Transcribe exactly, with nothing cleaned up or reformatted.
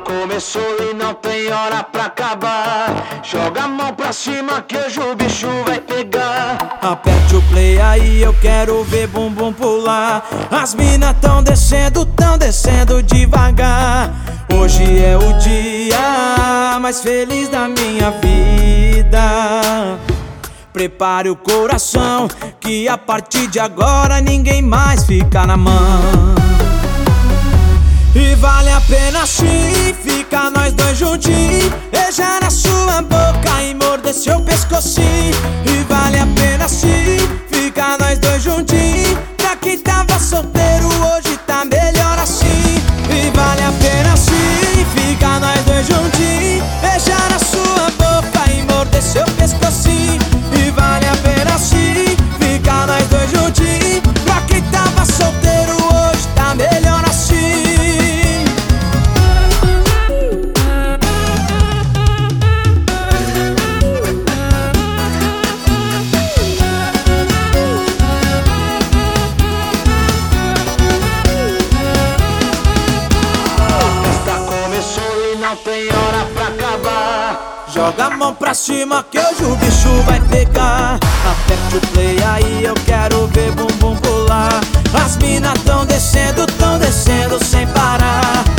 começou e não tem hora pra acabar. Joga a mão pra cima que hoje o bicho vai pegar. Aperte o play aí, eu quero ver bumbum pular. As minas tão descendo, tão descendo devagar. Hoje é o dia mais feliz da minha vida. Prepare o coração, que a partir de agora ninguém mais fica na mão. E vale a pena sim, fica nós dois juntinhos. Beijar na sua boca e morder seu pescocinho. E vale a pena sim, fica nós dois juntinhos. Pra quem tava solteiro hoje tá melhor assim. E vale a pena sim, fica nós dois juntinhos. Beijar na sua boca e morder seu pescocinho. E vale a pena sim, fica nós dois juntinhos. Pra quem tava solteiro hoje tá melhor assim. Não tem hora pra acabar. Joga a mão pra cima que hoje o bicho vai pegar. Aperte o play aí, eu quero ver bumbum pular. As minas tão descendo, tão descendo sem parar.